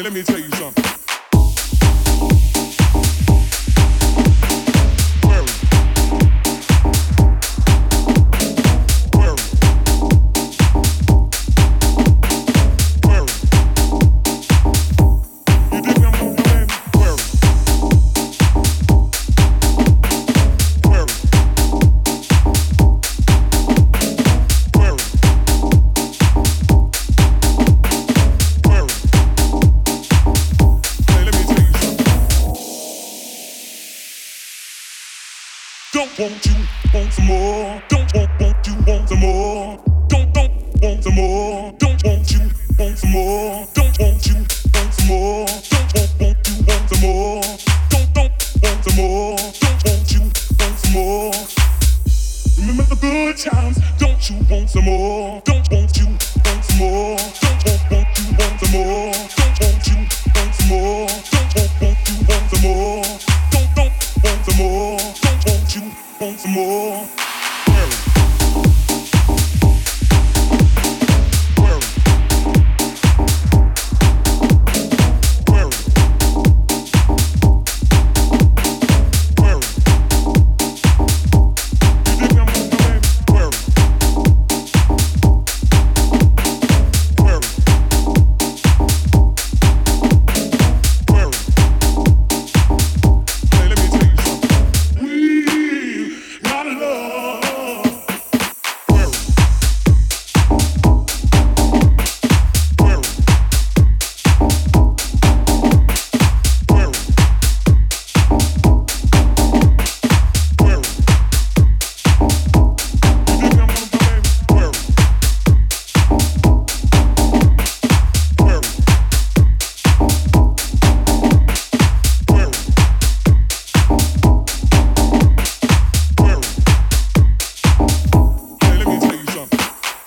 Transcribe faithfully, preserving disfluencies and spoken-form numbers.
let me tell you something. Don't want you want some more? Don't want want you want some more? Don't don't want some more? Don't want you want some more? Don't want you